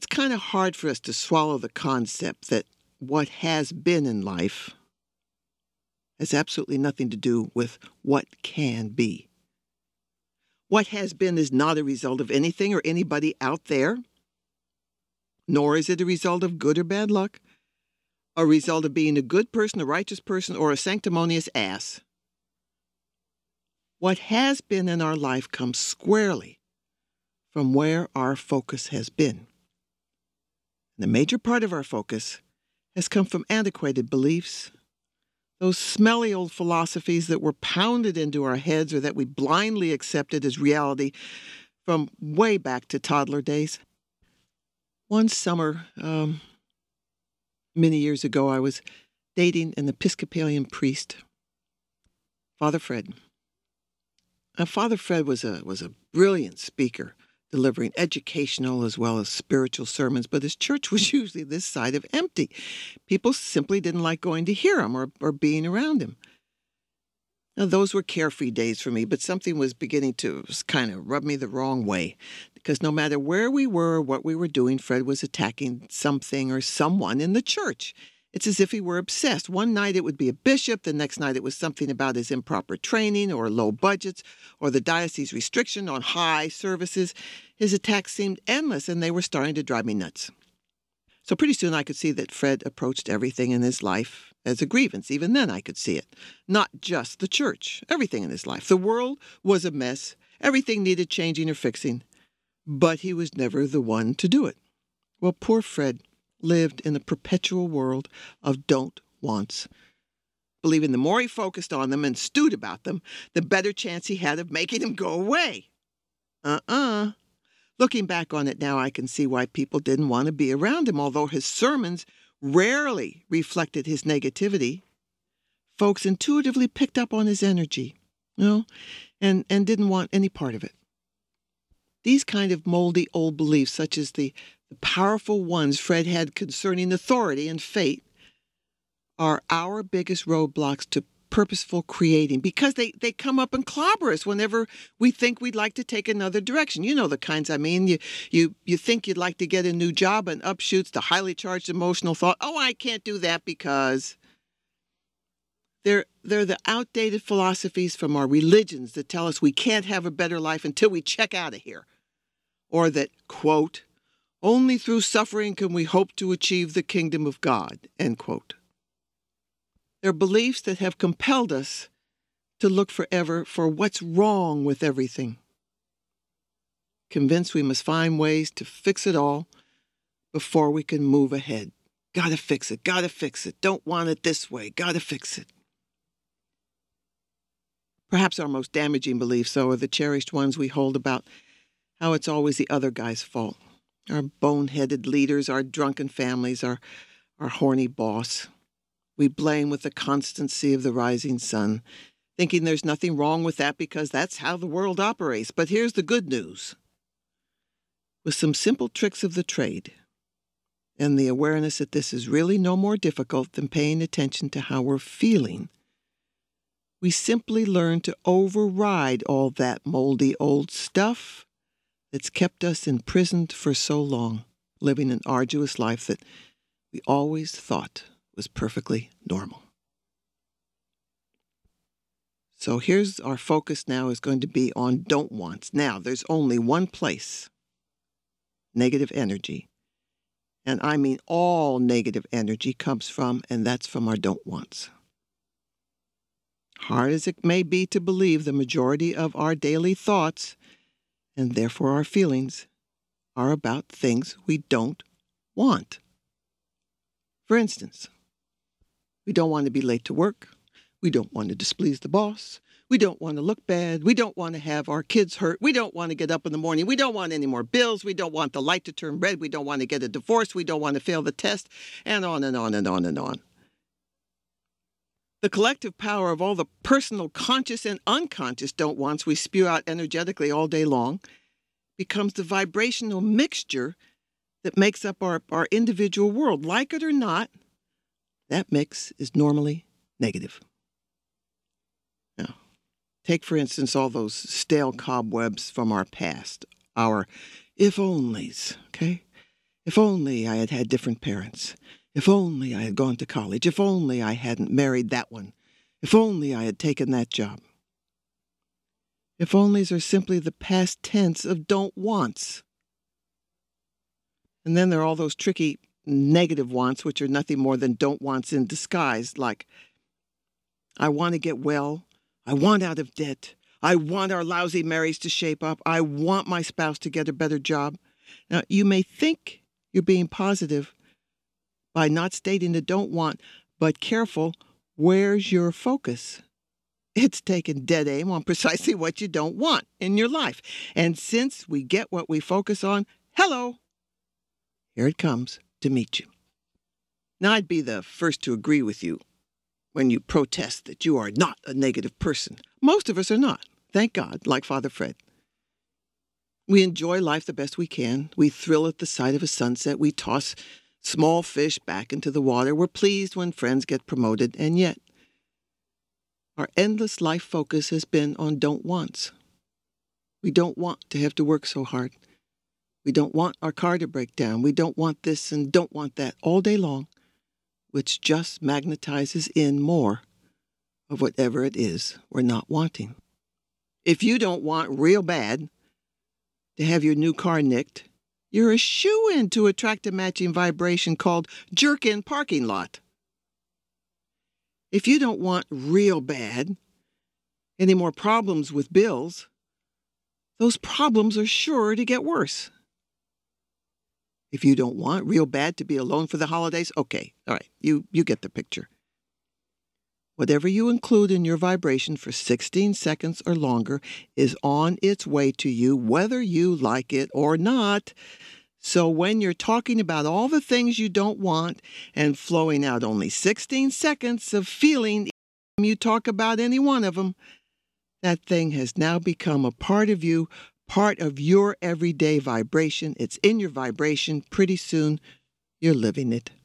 kind of hard for us to swallow the concept that what has been in life has absolutely nothing to do with what can be. What has been is not a result of anything or anybody out there, nor is it a result of good or bad luck, a result of being a good person, a righteous person, or a sanctimonious ass. What has been in our life comes squarely from where our focus has been. And the major part of our focus has come from antiquated beliefs, those smelly old philosophies that were pounded into our heads or that we blindly accepted as reality from way back to toddler days. One summer, many years ago, I was dating an Episcopalian priest, Father Fred. Father Fred was a brilliant speaker, delivering educational as well as spiritual sermons, but his church was usually this side of empty. People simply didn't like going to hear him or being around him. Now, those were carefree days for me, but something was beginning to kind of rub me the wrong way, because no matter where we were or what we were doing, Fred was attacking something or someone in the church. It's as if he were obsessed. One night it would be a bishop, the next night it was something about his improper training or low budgets or the diocese restriction on high services. His attacks seemed endless, and they were starting to drive me nuts. So pretty soon I could see that Fred approached everything in his life as a grievance. Even then I could see it. Not just the church, everything in his life. The world was a mess. Everything needed changing or fixing. But he was never the one to do it. Well, poor Fred lived in a perpetual world of don't wants, believing the more he focused on them and stewed about them, the better chance he had of making them go away. Looking back on it now, I can see why people didn't want to be around him, although his sermons rarely reflected his negativity. Folks intuitively picked up on his energy, and didn't want any part of it. These kind of moldy old beliefs, such as the powerful ones Fred had concerning authority and fate, are our biggest roadblocks to purposeful creating, because they come up and clobber us whenever we think we'd like to take another direction. You know the kinds I mean. You think you'd like to get a new job, and up shoots the highly charged emotional thought, oh, I can't do that because... They're the outdated philosophies from our religions that tell us we can't have a better life until we check out of here. Or that, quote, only through suffering can we hope to achieve the kingdom of God, end quote. They're beliefs that have compelled us to look forever for what's wrong with everything. Convinced we must find ways to fix it all before we can move ahead. Gotta fix it, don't want it this way, gotta fix it. Perhaps our most damaging beliefs, though, are the cherished ones we hold about how it's always the other guy's fault. Our boneheaded leaders, our drunken families, our horny boss. We blame with the constancy of the rising sun, thinking there's nothing wrong with that because that's how the world operates. But here's the good news. With some simple tricks of the trade, and the awareness that this is really no more difficult than paying attention to how we're feeling, we simply learn to override all that moldy old stuff that's kept us imprisoned for so long, living an arduous life that we always thought was perfectly normal. So here's our focus now is going to be on don't wants. Now, there's only one place negative energy, and I mean all negative energy, comes from, and that's from our don't wants. Hard as it may be to believe, the majority of our daily thoughts, and therefore our feelings, are about things we don't want. For instance, we don't want to be late to work. We don't want to displease the boss. We don't want to look bad. We don't want to have our kids hurt. We don't want to get up in the morning. We don't want any more bills. We don't want the light to turn red. We don't want to get a divorce. We don't want to fail the test, and on and on and on and on. The collective power of all the personal, conscious, and unconscious don't wants we spew out energetically all day long becomes the vibrational mixture that makes up our individual world. Like it or not, that mix is normally negative. Now, take, for instance, all those stale cobwebs from our past, our if-onlys, okay? If only I had had different parents. If only I had gone to college. If only I hadn't married that one. If only I had taken that job. If onlys are simply the past tense of don't wants. And then there are all those tricky negative wants, which are nothing more than don't wants in disguise, like, I want to get well. I want out of debt. I want our lousy marriage to shape up. I want my spouse to get a better job. Now, you may think you're being positive by not stating the don't want, but careful, where's your focus? It's taking dead aim on precisely what you don't want in your life. And since we get what we focus on, hello, here it comes to meet you. Now, I'd be the first to agree with you when you protest that you are not a negative person. Most of us are not, thank God, like Father Fred. We enjoy life the best we can. We thrill at the sight of a sunset. We toss small fish back into the water. We're pleased when friends get promoted. And yet, our endless life focus has been on don't wants. We don't want to have to work so hard. We don't want our car to break down. We don't want this and don't want that all day long, which just magnetizes in more of whatever it is we're not wanting. If you don't want real bad to have your new car nicked, you're a shoo-in to attract a matching vibration called jerk-in parking lot. If you don't want real bad any more problems with bills, those problems are sure to get worse. If you don't want real bad to be alone for the holidays, okay, all right, you get the picture. Whatever you include in your vibration for 16 seconds or longer is on its way to you, whether you like it or not. So when you're talking about all the things you don't want and flowing out only 16 seconds of feeling you talk about any one of them, that thing has now become a part of you, part of your everyday vibration. It's in your vibration. Pretty soon, you're living it.